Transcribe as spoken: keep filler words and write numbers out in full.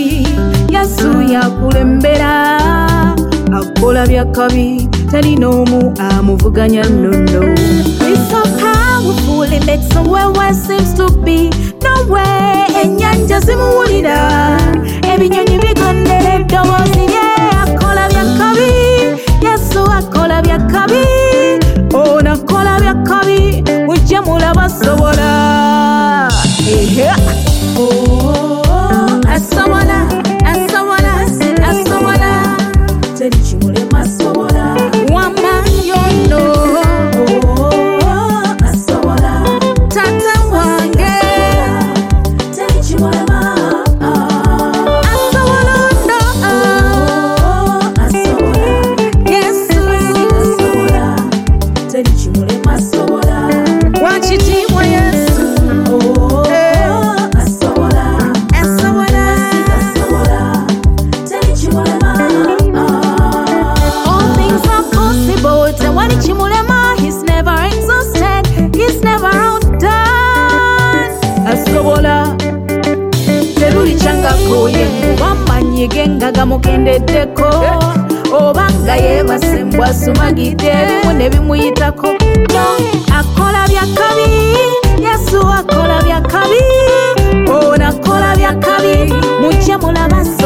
byakabi Yesu yakulembera akola byakabi talina omu amuvuganya nono. It's so powerful, it makes a way where seems to be no way. Enyanja zimuwulira ebinyonyi bigondera eddoboozi lye. Akola byakabi Yesu akola byakabi ono akola byakabi mujje mulaba asobola. Ehe. Oh, asobola asobola asobola teri kimulema asobola wamanyi ono. Oh, asobola tata wange teri kimulema asobola ono. Oh, asobola Yesu asobola teri kimulema asobola wakitiibwa Yesu. He's never exhausted, he's never outdone. Asobola teruli changako yengu wamanyi genga gamukendeddeko obanga yebase mbwasumagidde ebimu ne bimuyitako. Akola byakabi Yesu akola byakabi ono akola byakabi mujje mulaba